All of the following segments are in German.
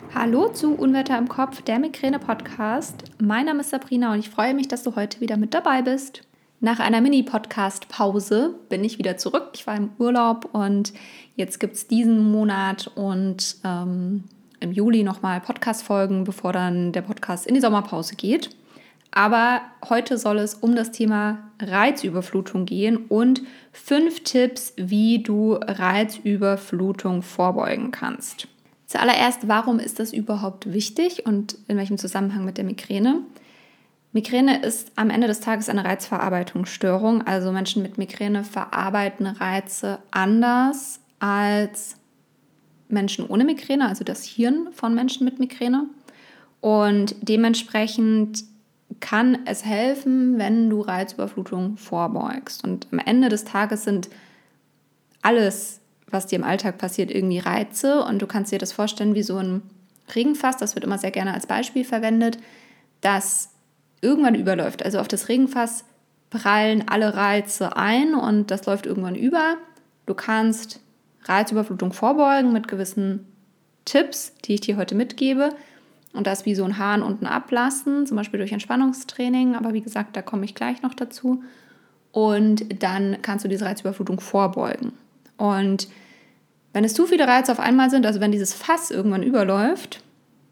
Hallo zu Unwetter im Kopf, der Migräne-Podcast. Mein Name ist Sabrina und ich freue mich, dass du heute wieder mit dabei bist. Nach einer Mini-Podcast-Pause bin ich wieder zurück. Ich war im Urlaub und jetzt gibt es diesen Monat und im Juli nochmal Podcast-Folgen, bevor dann der Podcast in die Sommerpause geht. Aber heute soll es um das Thema Reizüberflutung gehen und 5 Tipps, wie du Reizüberflutung vorbeugen kannst. Zuallererst, warum ist das überhaupt wichtig und in welchem Zusammenhang mit der Migräne? Migräne ist am Ende des Tages eine Reizverarbeitungsstörung. Also Menschen mit Migräne verarbeiten Reize anders als Menschen ohne Migräne, also das Hirn von Menschen mit Migräne. Und dementsprechend kann es helfen, wenn du Reizüberflutung vorbeugst. Und am Ende des Tages sind alles, was dir im Alltag passiert, irgendwie Reize. Und du kannst dir das vorstellen wie so ein Regenfass, das wird immer sehr gerne als Beispiel verwendet, das irgendwann überläuft. Also auf das Regenfass prallen alle Reize ein und das läuft irgendwann über. Du kannst Reizüberflutung vorbeugen mit gewissen Tipps, die ich dir heute mitgebe. Und das wie so ein Hahn unten ablassen, zum Beispiel durch Entspannungstraining. Aber wie gesagt, da komme ich gleich noch dazu. Und dann kannst du diese Reizüberflutung vorbeugen. Und wenn es zu viele Reize auf einmal sind, also wenn dieses Fass irgendwann überläuft,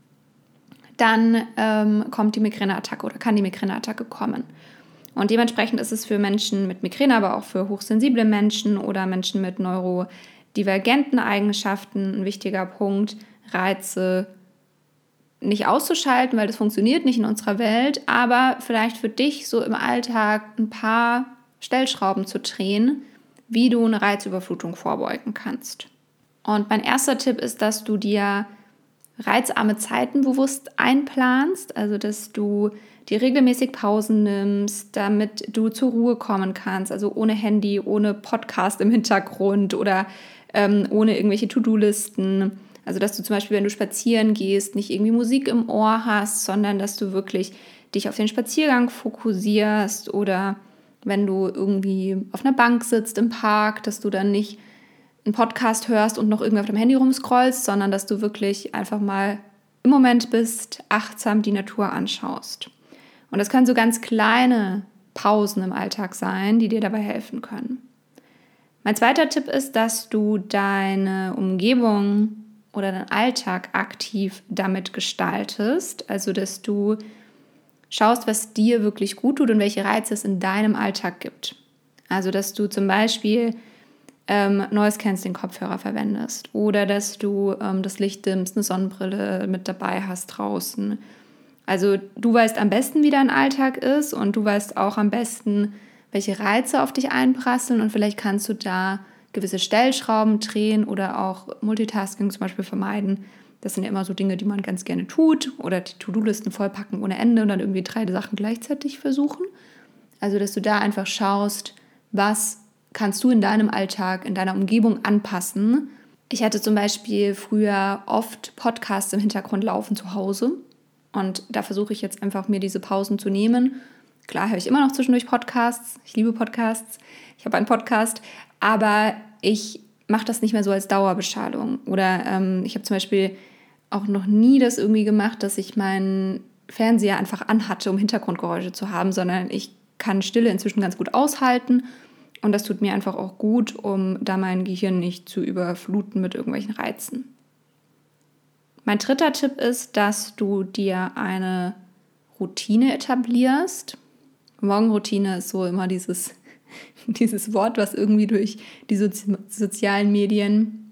dann kommt die Migräneattacke oder kann die Migräneattacke kommen. Und dementsprechend ist es für Menschen mit Migräne, aber auch für hochsensible Menschen oder Menschen mit neurodivergenten Eigenschaften ein wichtiger Punkt, Reize nicht auszuschalten, weil das funktioniert nicht in unserer Welt, aber vielleicht für dich so im Alltag ein paar Stellschrauben zu drehen, wie du eine Reizüberflutung vorbeugen kannst. Und mein erster Tipp ist, dass du dir reizarme Zeiten bewusst einplanst, also dass du dir regelmäßig Pausen nimmst, damit du zur Ruhe kommen kannst, also ohne Handy, ohne Podcast im Hintergrund oder ohne irgendwelche To-Do-Listen. Also dass du zum Beispiel, wenn du spazieren gehst, nicht irgendwie Musik im Ohr hast, sondern dass du wirklich dich auf den Spaziergang fokussierst oder wenn du irgendwie auf einer Bank sitzt im Park, dass du dann nicht einen Podcast hörst und noch irgendwie auf deinem Handy rumscrollst, sondern dass du wirklich einfach mal im Moment bist, achtsam die Natur anschaust. Und das können so ganz kleine Pausen im Alltag sein, die dir dabei helfen können. Mein zweiter Tipp ist, dass du deine Umgebung oder deinen Alltag aktiv damit gestaltest, also dass du schaust, was dir wirklich gut tut und welche Reize es in deinem Alltag gibt. Also, dass du zum Beispiel Noise Cancelling Kopfhörer verwendest oder dass du das Licht dimmst, eine Sonnenbrille mit dabei hast draußen. Also, du weißt am besten, wie dein Alltag ist und du weißt auch am besten, welche Reize auf dich einprasseln und vielleicht kannst du da gewisse Stellschrauben drehen oder auch Multitasking zum Beispiel vermeiden. Das sind ja immer so Dinge, die man ganz gerne tut oder die To-Do-Listen vollpacken ohne Ende und dann irgendwie 3 Sachen gleichzeitig versuchen. Also, dass du da einfach schaust, was kannst du in deinem Alltag, in deiner Umgebung anpassen. Ich hatte zum Beispiel früher oft Podcasts im Hintergrund laufen zu Hause und da versuche ich jetzt einfach, mir diese Pausen zu nehmen. Klar höre ich immer noch zwischendurch Podcasts, ich liebe Podcasts, ich habe einen Podcast, aber ich mache das nicht mehr so als Dauerbeschallung. Oder ich habe zum Beispiel auch noch nie das irgendwie gemacht, dass ich meinen Fernseher einfach anhatte, um Hintergrundgeräusche zu haben, sondern ich kann Stille inzwischen ganz gut aushalten und das tut mir einfach auch gut, um da mein Gehirn nicht zu überfluten mit irgendwelchen Reizen. Mein dritter Tipp ist, dass du dir eine Routine etablierst. Morgenroutine ist so immer dieses Wort, was irgendwie durch die sozialen Medien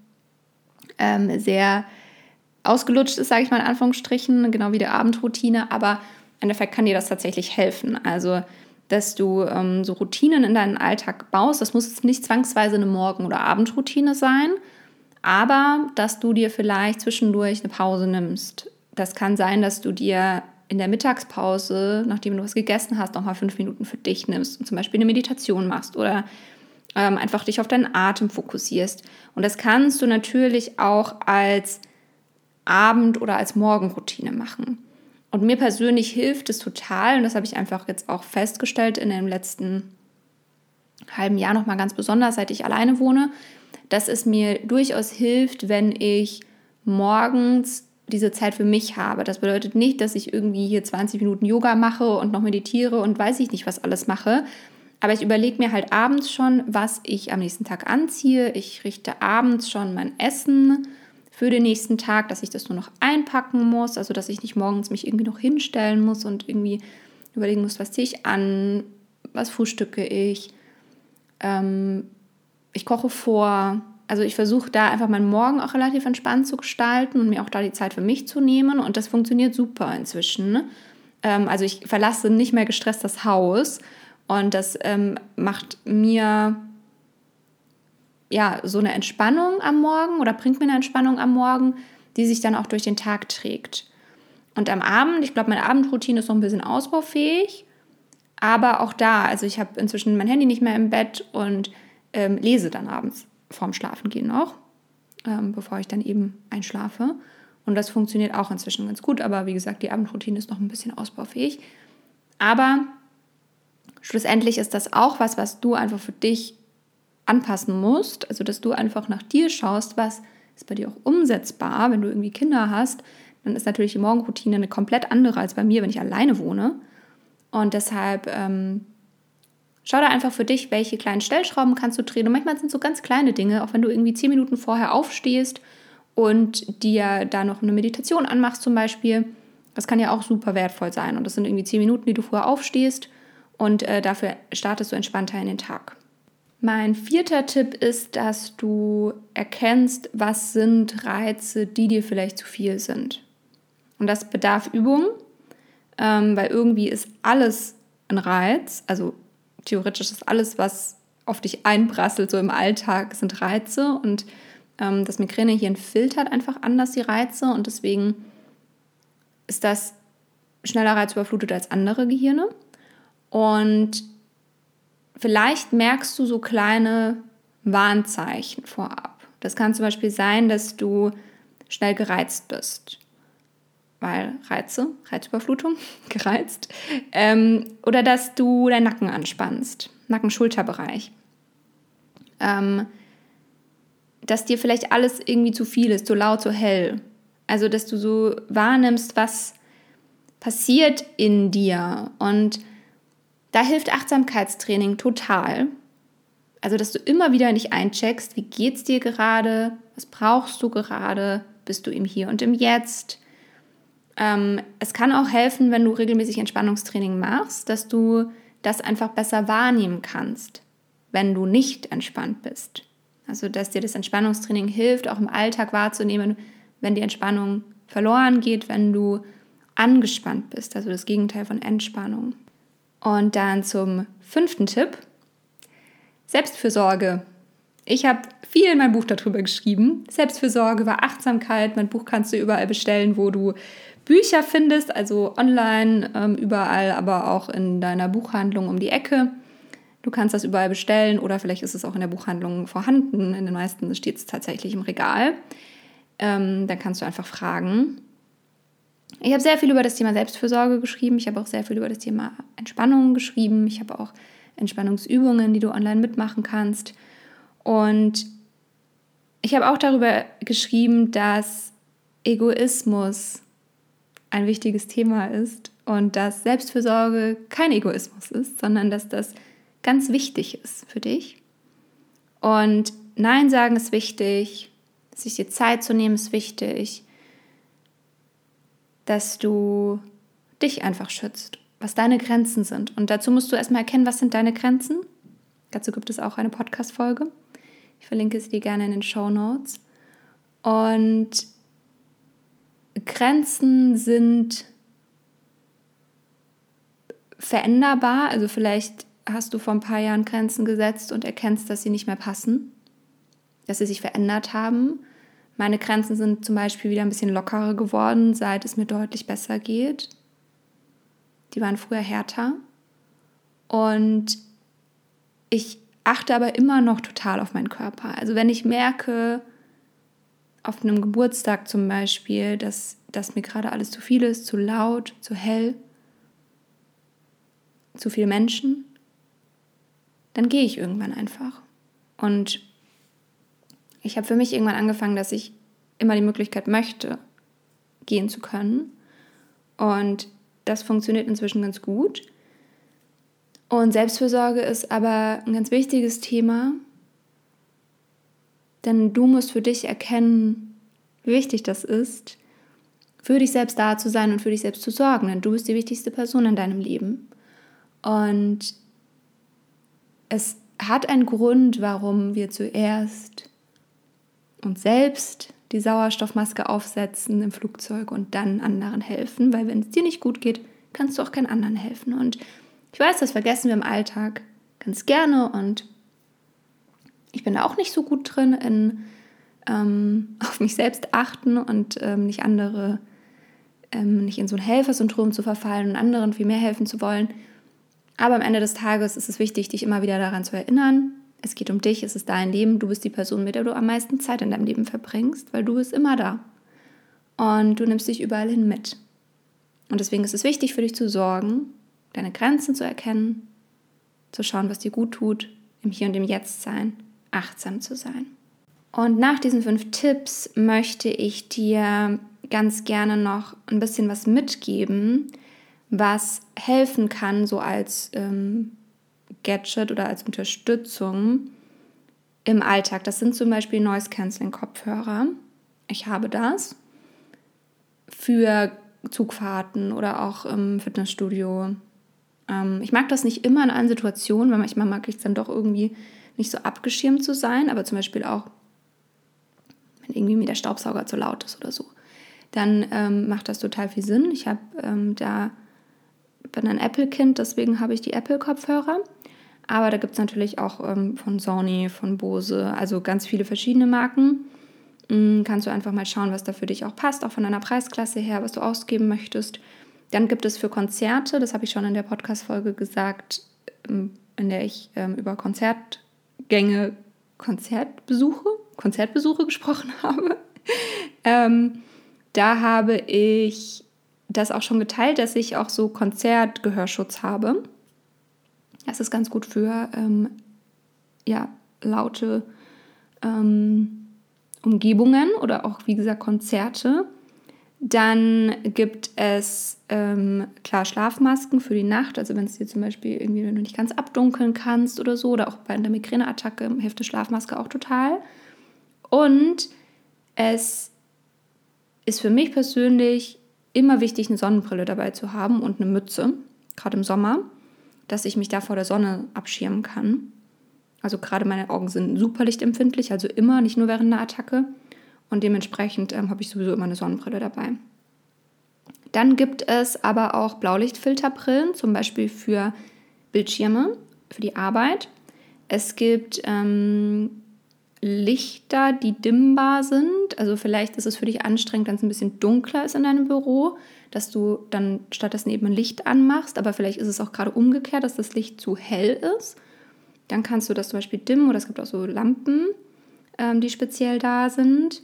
sehr ausgelutscht ist, sage ich mal in Anführungsstrichen, genau wie die Abendroutine, aber im Endeffekt kann dir das tatsächlich helfen. Also, dass du so Routinen in deinen Alltag baust, das muss jetzt nicht zwangsweise eine Morgen- oder Abendroutine sein, aber dass du dir vielleicht zwischendurch eine Pause nimmst. Das kann sein, dass du dir in der Mittagspause, nachdem du was gegessen hast, nochmal 5 Minuten für dich nimmst und zum Beispiel eine Meditation machst oder einfach dich auf deinen Atem fokussierst. Und das kannst du natürlich auch als Abend- oder als Morgenroutine machen. Und mir persönlich hilft es total, und das habe ich einfach jetzt auch festgestellt in dem letzten halben Jahr nochmal ganz besonders, seit ich alleine wohne, dass es mir durchaus hilft, wenn ich morgens diese Zeit für mich habe. Das bedeutet nicht, dass ich irgendwie hier 20 Minuten Yoga mache und noch meditiere und weiß ich nicht, was alles mache. Aber ich überlege mir halt abends schon, was ich am nächsten Tag anziehe. Ich richte abends schon mein Essen für den nächsten Tag, dass ich das nur noch einpacken muss. Also, dass ich nicht morgens mich irgendwie noch hinstellen muss und irgendwie überlegen muss, was ziehe ich an, was frühstücke ich. Ich koche vor. Also ich versuche da einfach meinen Morgen auch relativ entspannt zu gestalten und mir auch da die Zeit für mich zu nehmen. Und das funktioniert super inzwischen. Also ich verlasse nicht mehr gestresst das Haus. Und das macht mir ja so eine Entspannung am Morgen oder bringt mir eine Entspannung am Morgen, die sich dann auch durch den Tag trägt. Und am Abend, ich glaube, meine Abendroutine ist noch ein bisschen ausbaufähig. Aber auch da, also ich habe inzwischen mein Handy nicht mehr im Bett und lese dann abends vorm Schlafengehen noch, bevor ich dann eben einschlafe. Und das funktioniert auch inzwischen ganz gut. Aber wie gesagt, die Abendroutine ist noch ein bisschen ausbaufähig. Aber schlussendlich ist das auch was du einfach für dich anpassen musst. Also, dass du einfach nach dir schaust, was ist bei dir auch umsetzbar. Wenn du irgendwie Kinder hast, dann ist natürlich die Morgenroutine eine komplett andere als bei mir, wenn ich alleine wohne. Und deshalb schau da einfach für dich, welche kleinen Stellschrauben kannst du drehen. Und manchmal sind es so ganz kleine Dinge, auch wenn du irgendwie 10 Minuten vorher aufstehst und dir da noch eine Meditation anmachst zum Beispiel. Das kann ja auch super wertvoll sein. Und das sind irgendwie 10 Minuten, die du vorher aufstehst und dafür startest du entspannter in den Tag. Mein 4. Tipp ist, dass du erkennst, was sind Reize, die dir vielleicht zu viel sind. Und das bedarf Übung, weil irgendwie ist alles ein Reiz, also theoretisch ist alles, was auf dich einprasselt, so im Alltag, sind Reize. Und das Migränehirn filtert einfach anders die Reize. Und deswegen ist das schneller reizüberflutet als andere Gehirne. Und vielleicht merkst du so kleine Warnzeichen vorab. Das kann zum Beispiel sein, dass du schnell gereizt bist. Weil Reizüberflutung, gereizt. Oder dass du deinen Nacken anspannst, Nacken-Schulterbereich. Dass dir vielleicht alles irgendwie zu viel ist, zu laut, zu hell. Also, dass du so wahrnimmst, was passiert in dir. Und da hilft Achtsamkeitstraining total. Also, dass du immer wieder nicht eincheckst, wie geht's dir gerade, was brauchst du gerade, bist du im Hier und im Jetzt. Es kann auch helfen, wenn du regelmäßig Entspannungstraining machst, dass du das einfach besser wahrnehmen kannst, wenn du nicht entspannt bist. Also, dass dir das Entspannungstraining hilft, auch im Alltag wahrzunehmen, wenn die Entspannung verloren geht, wenn du angespannt bist, also das Gegenteil von Entspannung. Und dann zum 5. Tipp, Selbstfürsorge. Ich habe viel in meinem Buch darüber geschrieben. Selbstfürsorge über Achtsamkeit. Mein Buch kannst du überall bestellen, wo du Bücher findest, also online, überall, aber auch in deiner Buchhandlung um die Ecke. Du kannst das überall bestellen oder vielleicht ist es auch in der Buchhandlung vorhanden. In den meisten steht es tatsächlich im Regal. Dann kannst du einfach fragen. Ich habe sehr viel über das Thema Selbstfürsorge geschrieben. Ich habe auch sehr viel über das Thema Entspannung geschrieben. Ich habe auch Entspannungsübungen, die du online mitmachen kannst. Und ich habe auch darüber geschrieben, dass Egoismus ein wichtiges Thema ist und dass Selbstfürsorge kein Egoismus ist, sondern dass das ganz wichtig ist für dich. Und Nein sagen ist wichtig, sich die Zeit zu nehmen ist wichtig, dass du dich einfach schützt, was deine Grenzen sind. Und dazu musst du erstmal erkennen, was sind deine Grenzen. Dazu gibt es auch eine Podcast-Folge. Ich verlinke sie dir gerne in den Shownotes. Und Grenzen sind veränderbar. Also vielleicht hast du vor ein paar Jahren Grenzen gesetzt und erkennst, dass sie nicht mehr passen, dass sie sich verändert haben. Meine Grenzen sind zum Beispiel wieder ein bisschen lockerer geworden, seit es mir deutlich besser geht. Die waren früher härter. Und ich achte aber immer noch total auf meinen Körper. Also wenn ich merke, auf einem Geburtstag zum Beispiel, dass mir gerade alles zu viel ist, zu laut, zu hell, zu viele Menschen, dann gehe ich irgendwann einfach. Und ich habe für mich irgendwann angefangen, dass ich immer die Möglichkeit möchte, gehen zu können. Und das funktioniert inzwischen ganz gut. Und Selbstfürsorge ist aber ein ganz wichtiges Thema, denn du musst für dich erkennen, wie wichtig das ist, für dich selbst da zu sein und für dich selbst zu sorgen, denn du bist die wichtigste Person in deinem Leben. Und es hat einen Grund, warum wir zuerst uns selbst die Sauerstoffmaske aufsetzen im Flugzeug und dann anderen helfen, weil wenn es dir nicht gut geht, kannst du auch keinen anderen helfen. Und ich weiß, das vergessen wir im Alltag ganz gerne und ich bin da auch nicht so gut drin in auf mich selbst achten und nicht andere, nicht in so ein Helfersyndrom zu verfallen und anderen viel mehr helfen zu wollen. Aber am Ende des Tages ist es wichtig, dich immer wieder daran zu erinnern, es geht um dich, es ist dein Leben, du bist die Person, mit der du am meisten Zeit in deinem Leben verbringst, weil du bist immer da. Und du nimmst dich überall hin mit. Und deswegen ist es wichtig für dich zu sorgen, deine Grenzen zu erkennen, zu schauen, was dir gut tut, im Hier und im Jetzt sein, achtsam zu sein. Und nach diesen 5 Tipps möchte ich dir ganz gerne noch ein bisschen was mitgeben, was helfen kann, so als Gadget oder als Unterstützung im Alltag. Das sind zum Beispiel Noise-Canceling-Kopfhörer. Ich habe das für Zugfahrten oder auch im Fitnessstudio. Ich mag das nicht immer in allen Situationen, weil manchmal mag ich es dann doch irgendwie nicht so abgeschirmt zu sein, aber zum Beispiel auch, wenn irgendwie mir der Staubsauger zu laut ist oder so, dann macht das total viel Sinn. Ich bin ein Apple-Kind, deswegen habe ich die Apple-Kopfhörer. Aber da gibt es natürlich auch von Sony, von Bose, also ganz viele verschiedene Marken. Kannst du einfach mal schauen, was da für dich auch passt, auch von deiner Preisklasse her, was du ausgeben möchtest. Dann gibt es für Konzerte, das habe ich schon in der Podcast-Folge gesagt, in der ich über Konzertbesuche gesprochen habe. Da habe ich das auch schon geteilt, dass ich auch so Konzertgehörschutz habe. Das ist ganz gut für laute Umgebungen oder auch, wie gesagt, Konzerte. Dann gibt es Schlafmasken für die Nacht. Also wenn es dir zum Beispiel irgendwie, wenn du nicht ganz abdunkeln kannst oder so, oder auch bei einer Migräneattacke hilft eine Schlafmaske auch total. Und es ist für mich persönlich immer wichtig, eine Sonnenbrille dabei zu haben und eine Mütze, gerade im Sommer, dass ich mich da vor der Sonne abschirmen kann. Also gerade meine Augen sind super lichtempfindlich, also immer, nicht nur während einer Attacke. Und dementsprechend habe ich sowieso immer eine Sonnenbrille dabei. Dann gibt es aber auch Blaulichtfilterbrillen, zum Beispiel für Bildschirme, für die Arbeit. Es gibt Lichter, die dimmbar sind. Also vielleicht ist es für dich anstrengend, wenn es ein bisschen dunkler ist in deinem Büro, dass du dann stattdessen eben ein Licht anmachst. Aber vielleicht ist es auch gerade umgekehrt, dass das Licht zu hell ist. Dann kannst du das zum Beispiel dimmen oder es gibt auch so Lampen, die speziell da sind.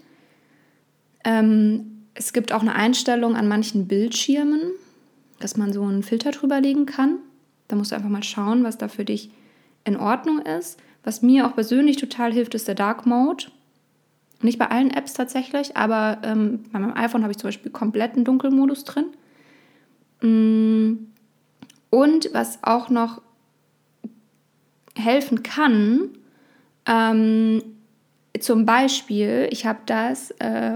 Es gibt auch eine Einstellung an manchen Bildschirmen, dass man so einen Filter drüber legen kann. Da musst du einfach mal schauen, was da für dich in Ordnung ist. Was mir auch persönlich total hilft, ist der Dark Mode. Nicht bei allen Apps tatsächlich, aber bei meinem iPhone habe ich zum Beispiel kompletten Dunkelmodus drin. Und was auch noch helfen kann, zum Beispiel, ich habe das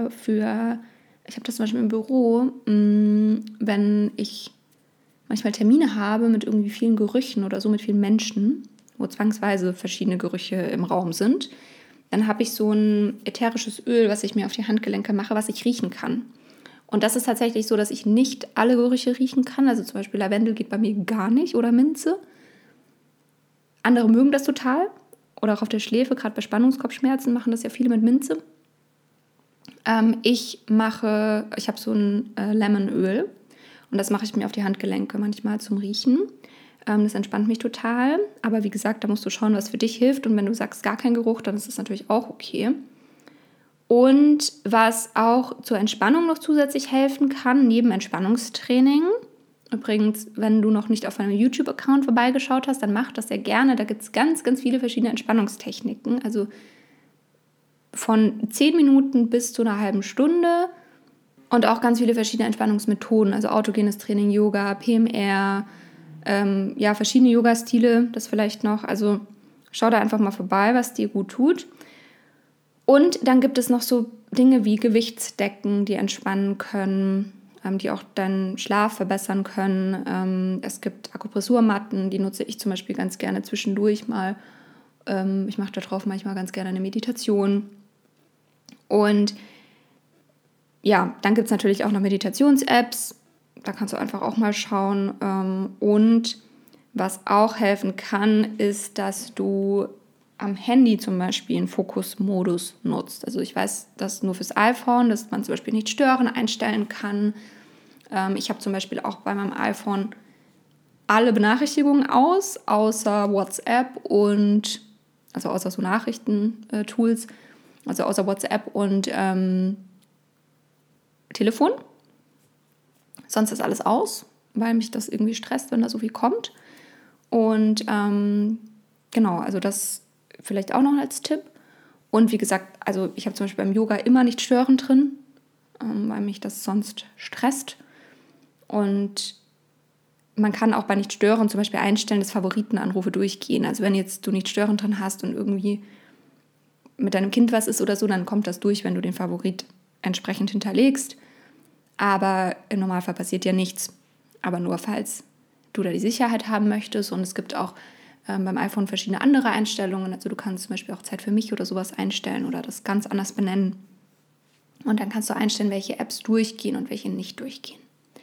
zum Beispiel im Büro, wenn ich manchmal Termine habe mit irgendwie vielen Gerüchen oder so, mit vielen Menschen, wo zwangsweise verschiedene Gerüche im Raum sind, dann habe ich so ein ätherisches Öl, was ich mir auf die Handgelenke mache, was ich riechen kann. Und das ist tatsächlich so, dass ich nicht alle Gerüche riechen kann. Also zum Beispiel Lavendel geht bei mir gar nicht oder Minze. Andere mögen das total. Oder auch auf der Schläfe, gerade bei Spannungskopfschmerzen machen das ja viele mit Minze. Ich habe so ein Lemonöl und das mache ich mir auf die Handgelenke manchmal zum Riechen. Das entspannt mich total. Aber wie gesagt, da musst du schauen, was für dich hilft. Und wenn du sagst, gar kein Geruch, dann ist das natürlich auch okay. Und was auch zur Entspannung noch zusätzlich helfen kann, neben Entspannungstraining. Übrigens, wenn du noch nicht auf meinem YouTube-Account vorbeigeschaut hast, dann mach das sehr gerne. Da gibt es ganz, ganz viele verschiedene Entspannungstechniken. Also von 10 Minuten bis zu einer halben Stunde Und auch ganz viele verschiedene Entspannungsmethoden, also autogenes Training, Yoga, PMR, verschiedene Yoga-Stile, das vielleicht noch. Also schau da einfach mal vorbei, was dir gut tut. Und dann gibt es noch so Dinge wie Gewichtsdecken, die entspannen können, die auch deinen Schlaf verbessern können. Es gibt Akupressurmatten, die nutze ich zum Beispiel ganz gerne zwischendurch mal. Ich mache da drauf manchmal ganz gerne eine Meditation. Und ja, dann gibt es natürlich auch noch Meditations-Apps. Da kannst du einfach auch mal schauen. Und was auch helfen kann, ist, dass du am Handy zum Beispiel einen Fokusmodus nutzt. Also ich weiß, dass nur fürs iPhone, dass man zum Beispiel nicht stören einstellen kann. Ich habe zum Beispiel auch bei meinem iPhone alle Benachrichtigungen aus, außer WhatsApp und, also außer so Nachrichten-Tools, also außer WhatsApp und Telefon. Sonst ist alles aus, weil mich das irgendwie stresst, wenn da so viel kommt. Und genau, also das vielleicht auch noch als Tipp. Und wie gesagt, also ich habe zum Beispiel beim Yoga immer nicht stören drin, weil mich das sonst stresst. Und man kann auch bei nicht stören zum Beispiel einstellen, dass Favoritenanrufe durchgehen. Also wenn jetzt du nicht stören drin hast und irgendwie mit deinem Kind was ist oder so, dann kommt das durch, wenn du den Favorit entsprechend hinterlegst. Aber im Normalfall passiert ja nichts. Aber nur falls du da die Sicherheit haben möchtest. Und es gibt auch beim iPhone verschiedene andere Einstellungen. Also du kannst zum Beispiel auch Zeit für mich oder sowas einstellen oder das ganz anders benennen. Und dann kannst du einstellen, welche Apps durchgehen und welche nicht durchgehen.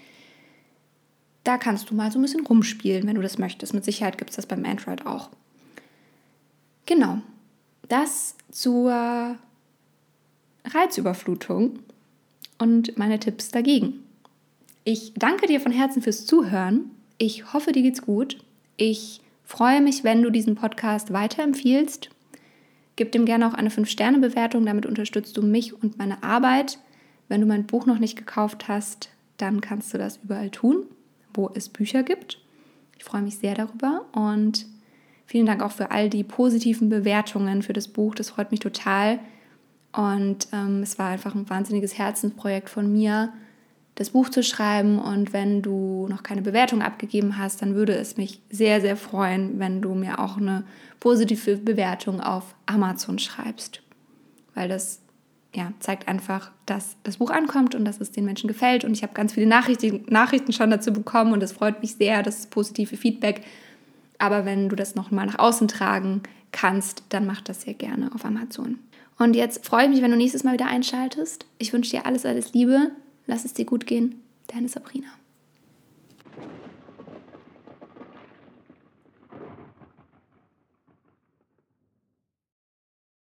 Da kannst du mal so ein bisschen rumspielen, wenn du das möchtest. Mit Sicherheit gibt es das beim Android auch. Genau, das zur Reizüberflutung und meine Tipps dagegen. Ich danke dir von Herzen fürs Zuhören. Ich hoffe, dir geht's gut. Ich freue mich, wenn du diesen Podcast weiterempfiehlst. Gib dem gerne auch eine 5-Sterne-Bewertung, damit unterstützt du mich und meine Arbeit. Wenn du mein Buch noch nicht gekauft hast, dann kannst du das überall tun, wo es Bücher gibt. Ich freue mich sehr darüber und vielen Dank auch für all die positiven Bewertungen für das Buch. Das freut mich total. Und es war einfach ein wahnsinniges Herzensprojekt von mir, das Buch zu schreiben. Und wenn du noch keine Bewertung abgegeben hast, dann würde es mich sehr, sehr freuen, wenn du mir auch eine positive Bewertung auf Amazon schreibst. Weil das zeigt einfach, dass das Buch ankommt und dass es den Menschen gefällt. Und ich habe ganz viele Nachrichten schon dazu bekommen und das freut mich sehr, das positive Feedback. Aber wenn du das nochmal nach außen tragen kannst, dann mach das sehr gerne auf Amazon. Und jetzt freue ich mich, wenn du nächstes Mal wieder einschaltest. Ich wünsche dir alles, alles Liebe. Lass es dir gut gehen. Deine Sabrina.